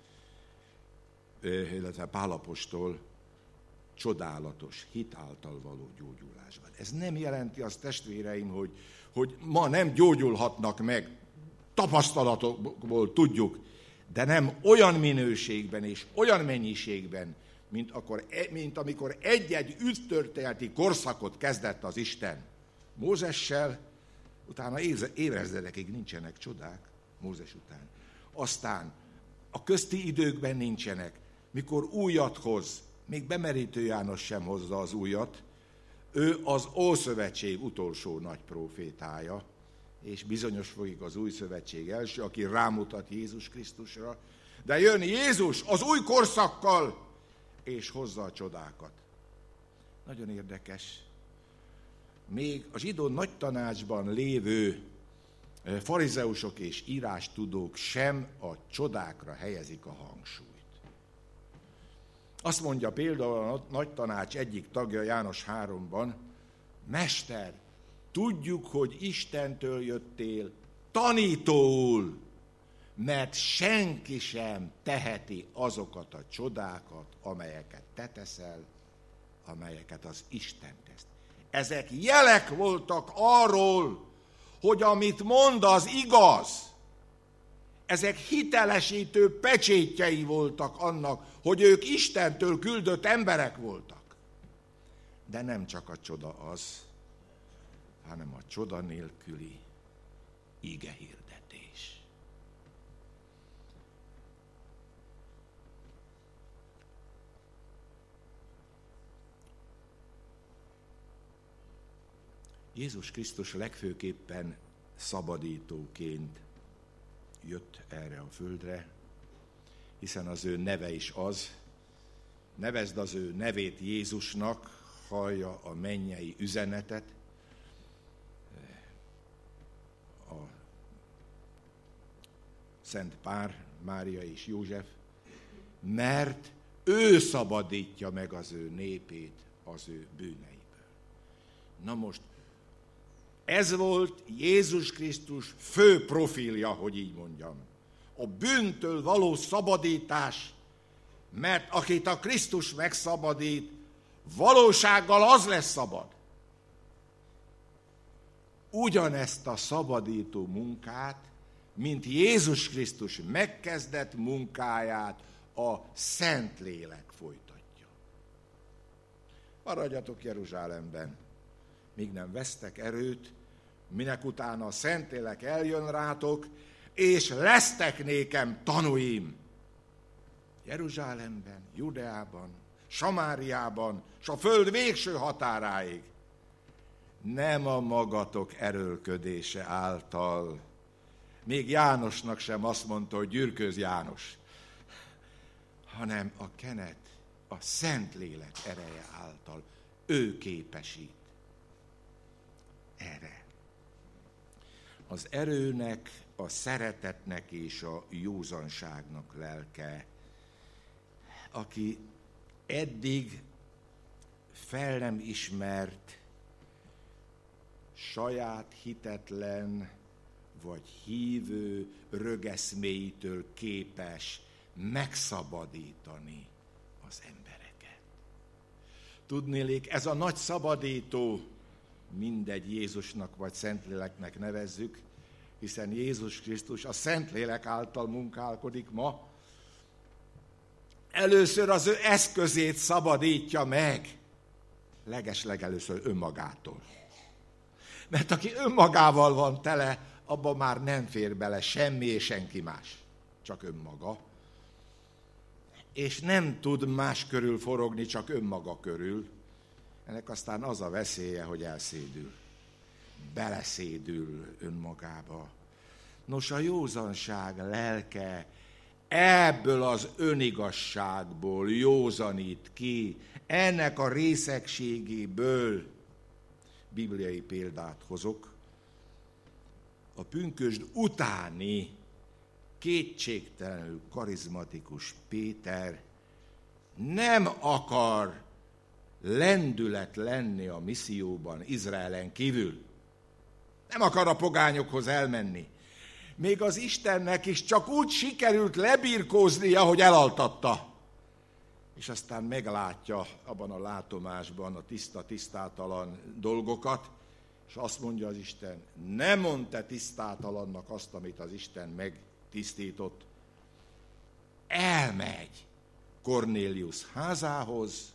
illetve Pál apostol csodálatos hit által való gyógyulásban. Ez nem jelenti azt, testvéreim, hogy, hogy ma nem gyógyulhatnak meg, tapasztalatokból tudjuk, de nem olyan minőségben és olyan mennyiségben, mint, akkor, mint amikor egy-egy üdvtörténeti korszakot kezdett az Isten. Mózessel, utána évezredekig nincsenek csodák, Mózes után. Aztán a közti időkben nincsenek, mikor újat hoz, még Bemerítő János sem hozza az újat, ő az Ószövetség utolsó nagy prófétája, és bizonyos fogig az új szövetség első, aki rámutat Jézus Krisztusra, de jön Jézus az új korszakkal, és hozza a csodákat. Nagyon érdekes. Még a zsidó nagytanácsban lévő farizeusok és írástudók sem a csodákra helyezik a hangsúlyt. Azt mondja például a nagytanács egyik tagja János háromban, Mester, tudjuk, hogy Istentől jöttél tanítóul, mert senki sem teheti azokat a csodákat, amelyeket te teszel, amelyeket az Isten tesz. Ezek jelek voltak arról, hogy amit mond, az igaz. Ezek hitelesítő pecsétjei voltak annak, hogy ők Istentől küldött emberek voltak. De nem csak a csoda az, hanem a csoda nélküli igehirdetés. Jézus Krisztus legfőképpen szabadítóként jött erre a földre, hiszen az ő neve is az, nevezd az ő nevét Jézusnak, hallja a mennyei üzenetet, a Szent Pár, Mária és József, mert ő szabadítja meg az ő népét az ő bűneiből. Na most, ez volt Jézus Krisztus fő profilja, hogy így mondjam. A bűntől való szabadítás, mert akit a Krisztus megszabadít, valósággal az lesz szabad. Ugyanezt a szabadító munkát, mint Jézus Krisztus megkezdett munkáját, a Szentlélek folytatja. Maradjatok Jeruzsálemben, míg nem vesztek erőt, minek utána a Szentlélek eljön rátok, és lesztek nékem tanúim. Jeruzsálemben, Judeában, Samáriában, s a föld végső határáig. Nem a magatok erőlködése által. Még Jánosnak sem azt mondta, hogy gyürkőz János, hanem a kenet, a Szentlélek ereje által. Ő képesít erre. Az erőnek, a szeretetnek és a józanságnak lelke, aki eddig fel nem ismert, saját hitetlen vagy hívő rögeszméitől képes megszabadítani az embereket. Tudnélik, ez a nagy szabadító, mindegy Jézusnak vagy Szentléleknek nevezzük, hiszen Jézus Krisztus a Szentlélek által munkálkodik ma, először az ő eszközét szabadítja meg, legeslegelőször önmagától. Mert aki önmagával van tele, abban már nem fér bele semmi és senki más, csak önmaga. És nem tud más körül forogni, csak önmaga körül. Ennek aztán az a veszélye, hogy elszédül. Beleszédül önmagába. Nos, a józanság lelke ebből az önigazságból józanít ki, ennek a részegségéből. Bibliai példát hozok. A pünkösd utáni kétségtelenül karizmatikus Péter nem akar lendület lenni a misszióban Izraelen kívül. Nem akar a pogányokhoz elmenni. Még az Istennek is csak úgy sikerült lebirkóznia, hogy elaltatta. És aztán meglátja abban a látomásban a tiszta-tisztátalan dolgokat, és azt mondja az Isten, ne mondd te tisztátalannak azt, amit az Isten megtisztított. Elmegy Kornélius házához,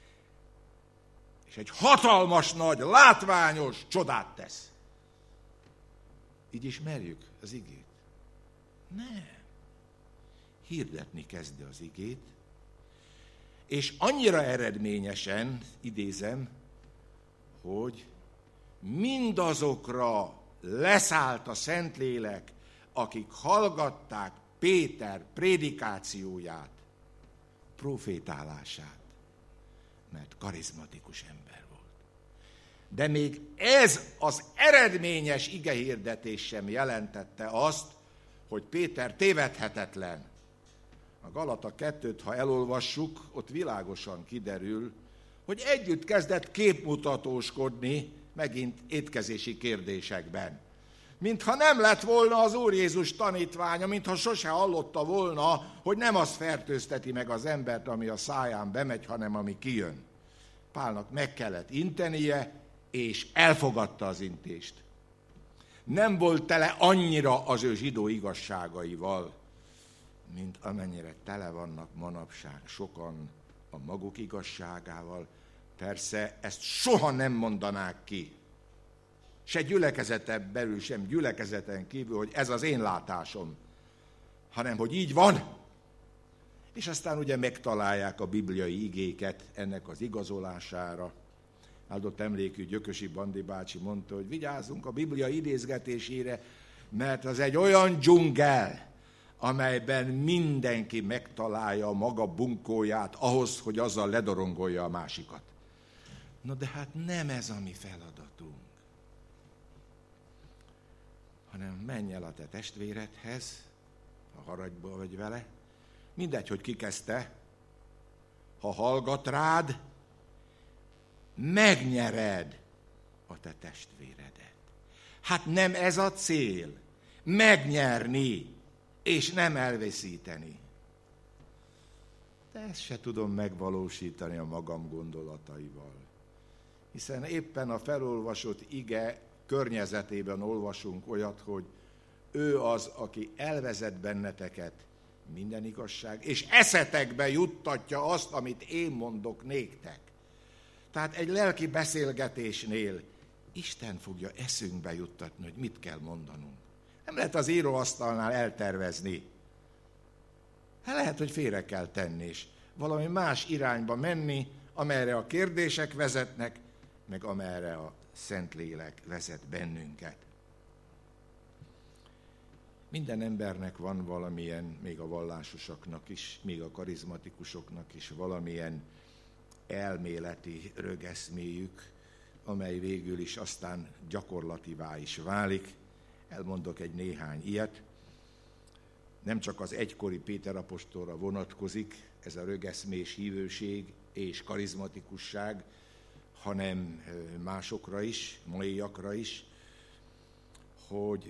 és egy hatalmas nagy, látványos csodát tesz. Így ismerjük az igét? Nem. Hirdetni kezdi az igét, és annyira eredményesen, idézem, hogy mindazokra leszállt a Szentlélek, akik hallgatták Péter prédikációját, profétálását, mert karizmatikus ember volt. De még ez az eredményes igehirdetés sem jelentette azt, hogy Péter tévedhetetlen. A Galata kettőt, ha elolvassuk, ott világosan kiderül, hogy együtt kezdett képmutatóskodni megint étkezési kérdésekben. Mintha nem lett volna az Úr Jézus tanítványa, mintha sose hallotta volna, hogy nem az fertőzteti meg az embert, ami a száján bemegy, hanem ami kijön. Pálnak meg kellett intenie, és elfogadta az intést. Nem volt tele annyira az ő zsidó igazságaival, mint amennyire tele vannak manapság sokan a maguk igazságával. Persze ezt soha nem mondanák ki. Se gyülekezeten belül, sem gyülekezeten kívül, hogy ez az én látásom, hanem hogy így van. És aztán ugye megtalálják a bibliai igéket ennek az igazolására. Áldott emlékű Gyökösi Bandi bácsi mondta, hogy vigyázzunk a Biblia idézgetésére, mert az egy olyan dzsungel, amelyben mindenki megtalálja a maga bunkóját ahhoz, hogy azzal ledorongolja a másikat. Na de hát nem ez a mi feladatunk, hanem menj el a te testvéredhez, ha haragba vagy vele, mindegy, hogy ki kezdte, ha hallgat rád, megnyered a te testvéredet. Hát nem ez a cél, megnyerni, és nem elveszíteni. De ezt se tudom megvalósítani a magam gondolataival. Hiszen éppen a felolvasott ige környezetében olvasunk olyat, hogy ő az, aki elvezet benneteket minden igazság, és eszetekbe juttatja azt, amit én mondok néktek. Tehát egy lelki beszélgetésnél Isten fogja eszünkbe juttatni, hogy mit kell mondanunk. Nem lehet az íróasztalnál eltervezni. Hát lehet, hogy félre kell tenni, és valami más irányba menni, amerre a kérdések vezetnek, meg amerre a Szentlélek vezet bennünket. Minden embernek van valamilyen, még a vallásosaknak is, még a karizmatikusoknak is valamilyen elméleti rögeszméjük, amely végül is aztán gyakorlativá is válik. Elmondok egy néhány ilyet. Nem csak az egykori Péter apostolra vonatkozik ez a rögeszmés hívőség és karizmatikusság, hanem másokra is, maiakra is, hogy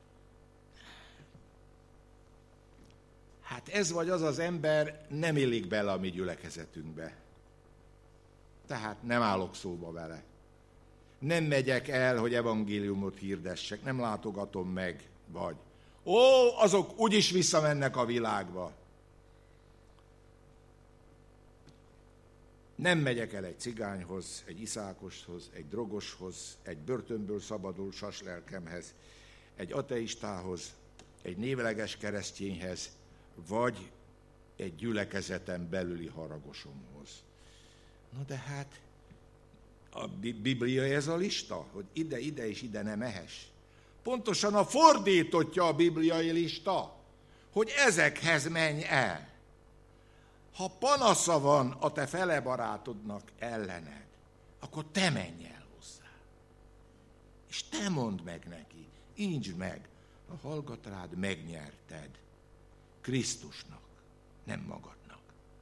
hát ez vagy az az ember nem illik bele a mi gyülekezetünkbe. Tehát nem állok szóba vele. Nem megyek el, hogy evangéliumot hirdessek, nem látogatom meg, vagy ó, azok úgyis visszamennek a világba. Nem megyek el egy cigányhoz, egy iszákoshoz, egy drogoshoz, egy börtönből szabadul saslelkemhez, egy ateistához, egy névleges keresztényhez, vagy egy gyülekezeten belüli haragosomhoz. Na de hát a Biblia ez a lista, hogy ide, ide és ide nem ehess. Pontosan a fordítottja a bibliai lista, hogy ezekhez menj el. Ha panasza van a te fele barátodnak ellened, akkor te menj el hozzá. És te mondd meg neki, intsd meg, ha hallgat rád, megnyerted Krisztusnak, nem magadnak.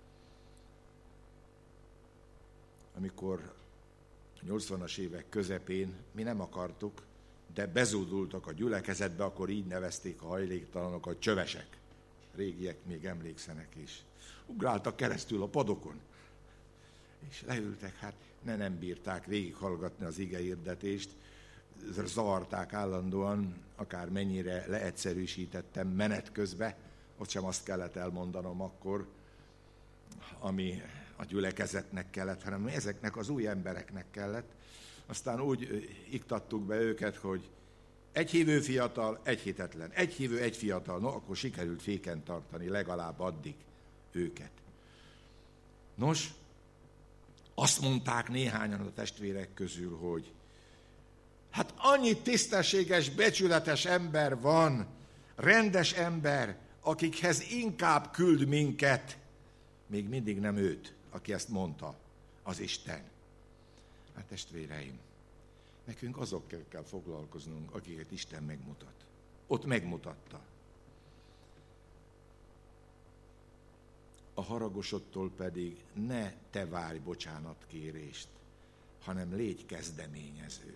Amikor a nyolcvanas évek közepén mi nem akartuk, de bezúdultak a gyülekezetbe, akkor így nevezték a hajléktalanokat, csövesek. Régiek még emlékszenek is. Ugráltak keresztül a padokon. És leültek, hát ne nem bírták végighallgatni az igehirdetést, zavarták állandóan, akár mennyire leegyszerűsítettem menet közben, ott sem azt kellett elmondanom akkor, ami a gyülekezetnek kellett, hanem ezeknek az új embereknek kellett. Aztán úgy iktattuk be őket, hogy egy hívő fiatal, egy hitetlen. Egy hívő, egy fiatal. No, akkor sikerült féken tartani legalább addig őket. Nos, azt mondták néhányan a testvérek közül, hogy Hát annyi tisztességes, becsületes ember van, rendes ember, akikhez inkább küld minket, még mindig nem őt, aki ezt mondta, az Isten. Hát testvéreim, nekünk azokkal kell foglalkoznunk, akiket Isten megmutat. Ott megmutatta. A haragosodtól pedig ne te várj bocsánatkérést, hanem légy kezdeményező.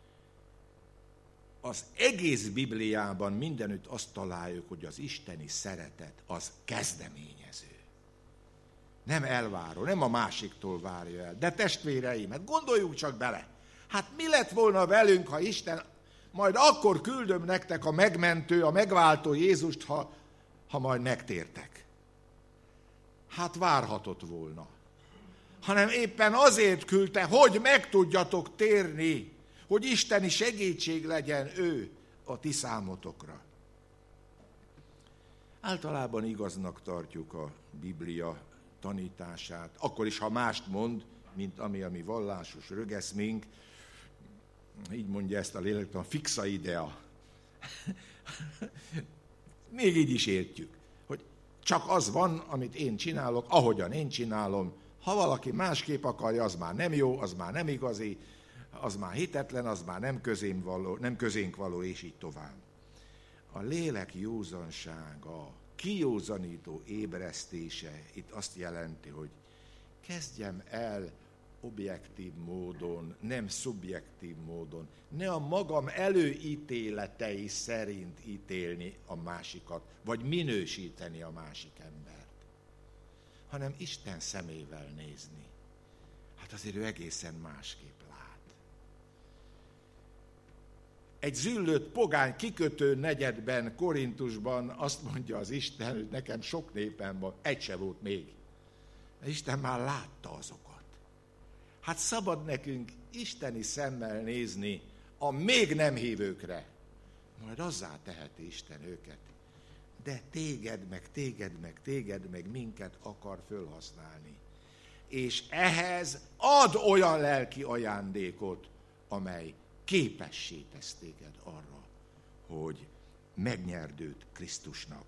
Az egész Bibliában mindenütt azt találjuk, hogy az isteni szeretet az kezdeményező. Nem elváró, nem a másiktól várja el. De testvéreim, hát gondoljunk csak bele. Hát mi lett volna velünk, ha Isten, majd akkor küldöm nektek a megmentő, a megváltó Jézust, ha, ha majd megtértek. Hát várhatott volna. Hanem éppen azért küldte, hogy meg tudjatok térni, hogy isteni segítség legyen ő a ti számotokra. Általában igaznak tartjuk a Biblia tanítását, akkor is, ha mást mond, mint ami a mi vallásos rögeszménk, így mondja ezt a lélektan, fixa idea. Még így is értjük, hogy csak az van, amit én csinálok, ahogyan én csinálom. Ha valaki másképp akarja, az már nem jó, az már nem igazi, az már hitetlen, az már nem, közém való, nem közénk való, és így tovább. A lélek józansága, kijózanító ébresztése itt azt jelenti, hogy kezdjem el objektív módon, nem szubjektív módon, ne a magam előítéletei szerint ítélni a másikat, vagy minősíteni a másik embert, hanem Isten szemével nézni. Hát azért ő egészen másképp lát. Egy züllött pogány kikötő negyedben, Korintusban azt mondja az Isten, hogy nekem sok népem van, egy se volt még. Isten már látta azokat. Hát szabad nekünk isteni szemmel nézni a még nem hívőkre. Majd azzá teheti Isten őket. De téged, meg téged, meg téged, meg minket akar fölhasználni. És ehhez ad olyan lelki ajándékot, amely képessé tesz téged arra, hogy megnyerd őt Krisztusnak.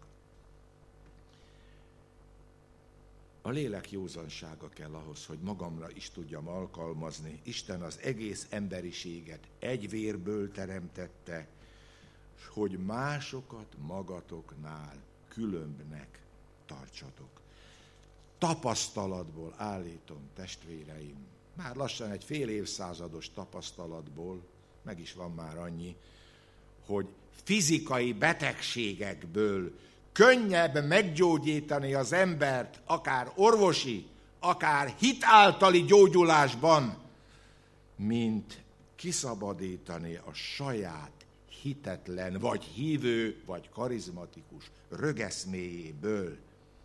A lélek józansága kell ahhoz, hogy magamra is tudjam alkalmazni. Isten az egész emberiséget egy vérből teremtette, hogy másokat magatoknál különbnek tartsatok. Tapasztalatból állítom, testvéreim, már lassan egy fél évszázados tapasztalatból, meg is van már annyi, hogy fizikai betegségekből könnyebb meggyógyítani az embert, akár orvosi, akár hit általi gyógyulásban, mint kiszabadítani a saját hitetlen, vagy hívő, vagy karizmatikus rögeszméjéből.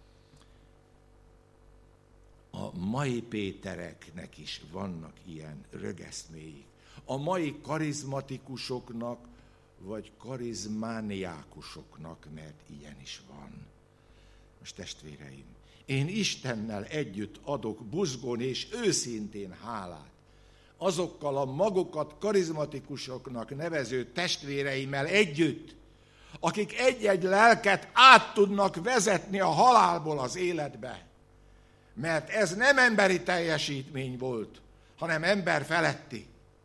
A mai Pétereknek is vannak ilyen rögeszméik. A mai karizmatikusoknak, vagy karizmániákusoknak, mert ilyen is van. Most testvéreim, én Istennel együtt adok buzgón és őszintén hálát azokkal a magukat karizmatikusoknak nevező testvéreimmel együtt, akik egy-egy lelket át tudnak vezetni a halálból az életbe. Mert ez nem emberi teljesítmény volt, hanem ember feletti.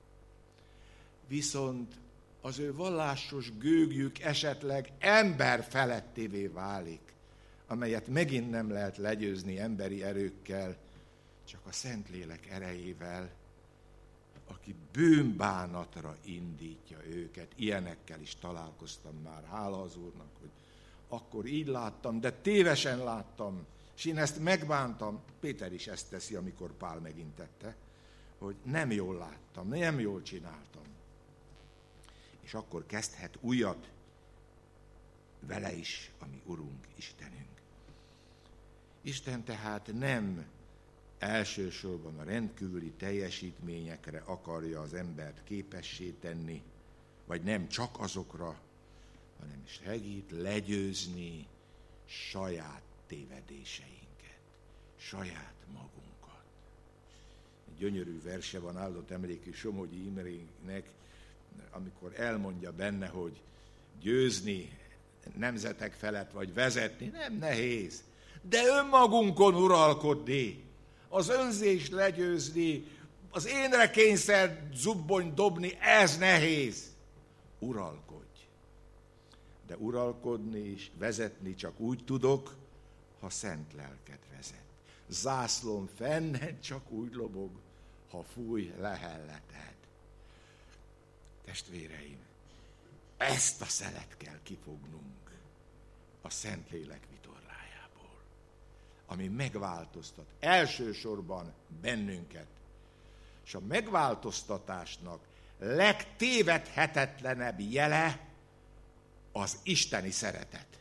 Viszont az ő vallásos gőgjük esetleg ember felettévé válik, amelyet megint nem lehet legyőzni emberi erőkkel, csak a Szentlélek erejével, aki bűnbánatra indítja őket. Ilyenekkel is találkoztam már, hála az Úrnak, hogy akkor így láttam, de tévesen láttam, és én ezt megbántam. Péter is ezt teszi, amikor Pál megint tette, hogy nem jól láttam, nem jól csináltam. És akkor kezdhet újat vele is, ami Urunk, Istenünk. Isten tehát nem elsősorban a rendkívüli teljesítményekre akarja az embert képessé tenni, vagy nem csak azokra, hanem segít legyőzni saját tévedéseinket, saját magunkat. Egy gyönyörű verse van áldott emlékű Somogyi Imrének, amikor elmondja benne, hogy győzni nemzetek felett, vagy vezetni, nem nehéz. De önmagunkon uralkodni, az önzést legyőzni, az énre kényszer zubbony dobni, ez nehéz. Uralkodj. De uralkodni és vezetni csak úgy tudok, ha szent lelket vezet. Zászlón fennen csak úgy lobog, ha fúj lehelleted. Testvéreim, ezt a szelet kell kifognunk a Szentlélek vitorlájából, ami megváltoztat elsősorban bennünket. És a megváltoztatásnak legtévedhetetlenebb jele az isteni szeretet.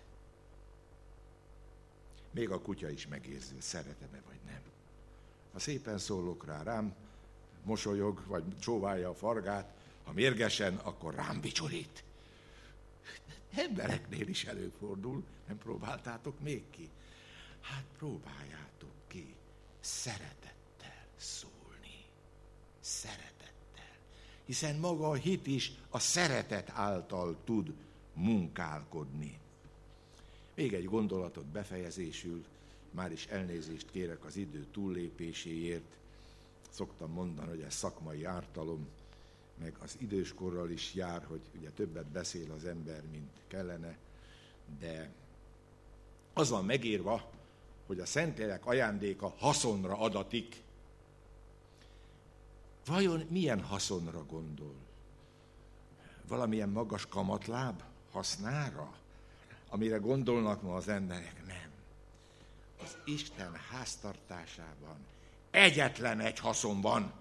Még a kutya is megérzi, szeretem-e vagy nem. Ha szépen szólok rá, rám mosolyog, vagy csóválja a fargát, ha mérgesen, akkor rám bicsorít. Embereknél is előfordul, nem próbáltátok még ki? Hát próbáljátok ki szeretettel szólni. Szeretettel. Hiszen maga a hit is a szeretet által tud munkálkodni. Még egy gondolatot befejezésül, már is elnézést kérek az idő túllépéséért. Szoktam mondani, hogy ez szakmai ártalom, meg az időskorral is jár, hogy ugye többet beszél az ember, mint kellene, de az van megírva, hogy a Szentlélek ajándéka haszonra adatik. Vajon milyen haszonra gondol? Valamilyen magas kamatláb hasznára, amire gondolnak ma az emberek? Nem. Az Isten háztartásában egyetlen egy haszon van.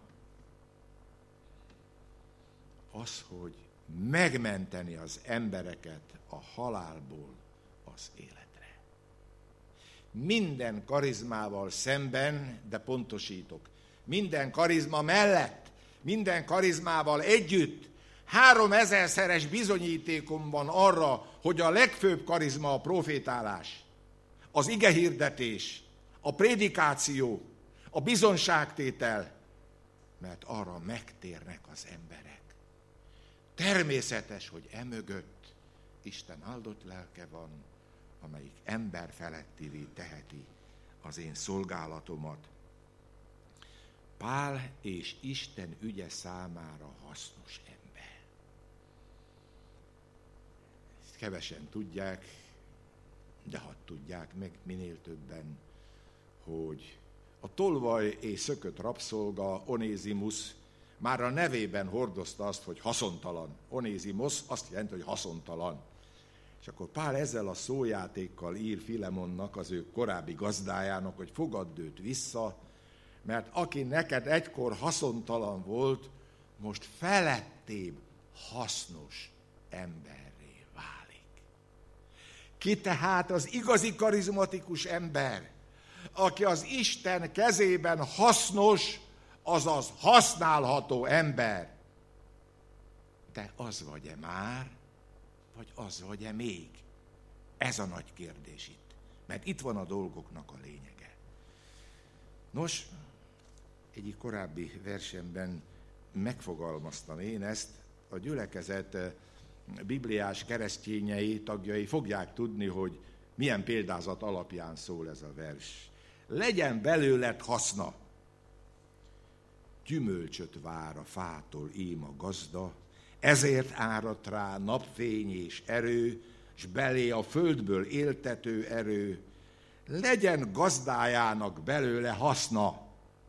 Az, hogy megmenteni az embereket a halálból az életre. Minden karizmával szemben, de pontosítok, minden karizma mellett, minden karizmával együtt háromezerszeres bizonyítékom van arra, hogy a legfőbb karizma a profétálás, az igehirdetés, a prédikáció, a bizonságtétel, mert arra megtérnek az emberek. Természetes, hogy emögött Isten áldott lelke van, amelyik ember felettivé teheti az én szolgálatomat. Pál és Isten ügye számára hasznos ember. Ezt kevesen tudják, de hadd tudják meg minél többen, hogy a tolvaj és szökött rabszolga Onézimusz már a nevében hordozta azt, hogy haszontalan. Onézimosz azt jelenti, hogy haszontalan. És akkor Pál ezzel a szójátékkal ír Filemonnak, az ő korábbi gazdájának, hogy fogadd őt vissza, mert aki neked egykor haszontalan volt, most felettébb hasznos emberré válik. Ki tehát az igazi karizmatikus ember, aki az Isten kezében hasznos, azaz használható ember? Te az vagy-e már, vagy az vagy-e még? Ez a nagy kérdés itt. Mert itt van a dolgoknak a lényege. Nos, egyik korábbi versenben megfogalmaztam én ezt, a gyülekezet bibliás keresztényei, tagjai fogják tudni, hogy milyen példázat alapján szól ez a vers. Legyen belőled haszna. Gyümölcsöt vár a fától ím a gazda, ezért áradt rá napfény és erő, s belé a földből éltető erő. Legyen gazdájának belőle haszna.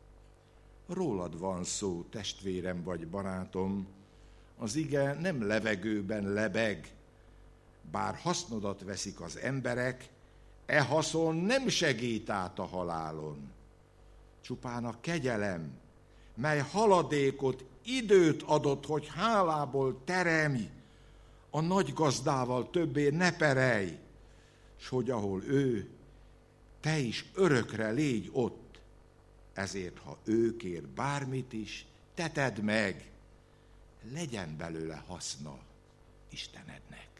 Rólad van szó, testvérem vagy barátom, az ige nem levegőben lebeg, bár hasznodat veszik az emberek, e haszon nem segít át a halálon. Csupán a kegyelem, mely haladékot, időt adott, hogy hálából teremj, a nagy gazdával többé ne perej, s hogy ahol ő, te is örökre légy ott. Ezért, ha ő kér bármit is, te tedd meg, legyen belőle haszna Istenednek.